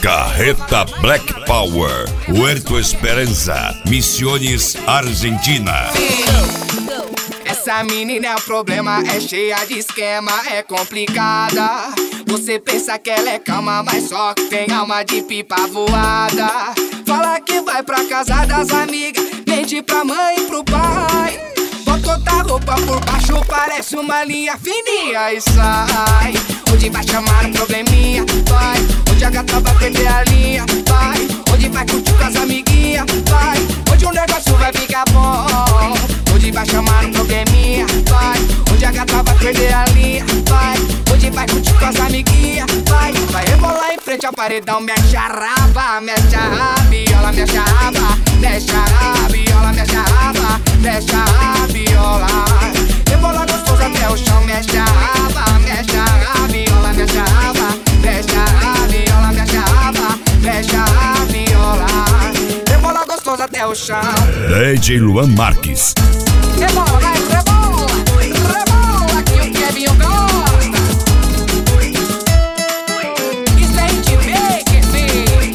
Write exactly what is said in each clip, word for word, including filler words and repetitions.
Carreta Black Power, Puerto Esperança, Misiones, Argentina. Essa menina é um problema, é cheia de esquema, é complicada. Você pensa que ela é calma, mas só que tem alma de pipa voada. Fala que vai pra casa das amigas, mente pra mãe e pro pai. Bota outra roupa por baixo, parece uma linha fininha e sai. Hoje vai chamar um probleminha, vai. Hoje a gata vai perder a linha, vai. Hoje vai curtir com as amiguinhas, vai. Hoje o negócio vai ficar bom. Hoje vai chamar um probleminha, vai. Hoje a gata vai perder a linha, vai. Hoje vai curtir com as amiguinhas, vai. Vai rebolar em frente ao paredão, mexe a raba, mexe a rabiola, mexe a raba, mexe a rabiola, mexe a raba, mexe a rabiola. Rebola gostoso até o chão, mexe a raba, mexe a rabiola, mexe a raba, mexe a rabiola, mexe a raba, mexe a rabiola. Rebola gostoso até o chão. D J Luan Marques. Rebola, rebola, rebola que o Kevin gosta. Isso é hitmaker, filho.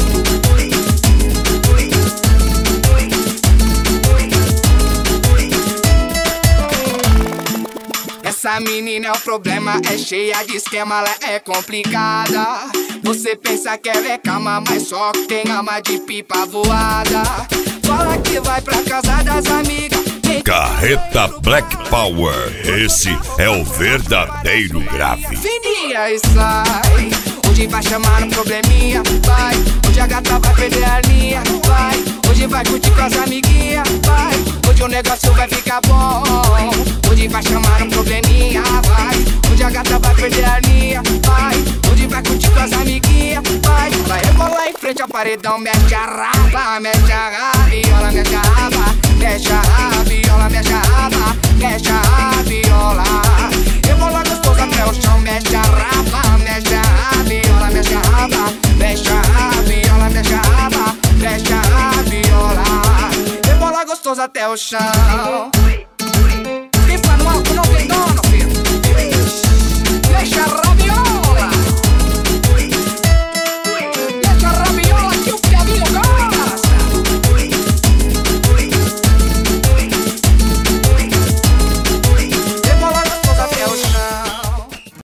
Essa menina é um problema, é cheia de esquema, ela é complicada. Você pensa que ela é calma, mas só que tem alma de pipa voada. Fala que vai pra casa das amigas. Carreta Black Power, esse é o verdadeiro grave. Fininha e sai. Hoje vai chamar um probleminha, vai. Hoje a gata vai perder a linha, vai. Hoje vai curtir com as amiguinhas, vai. Hoje o negócio vai ficar bom. Hoje vai chamar um probleminha, vai. Hoje a gata vai perder a linha, vai. Hoje vai curtir com as amiguinhas, vai. Vai rebolar em frente ao paredão, mexe a raba, mexe a rabiola, mexe a raba, mexe a rabiola, mexe a raba, mexe a rabiola. Rebola gostoso até o chão, mexe a raba, mexe a rabiola, mexe a raba, mexe a rabiola, mexe a raba, mexe a rabiola. Rebola gostoso até o chão.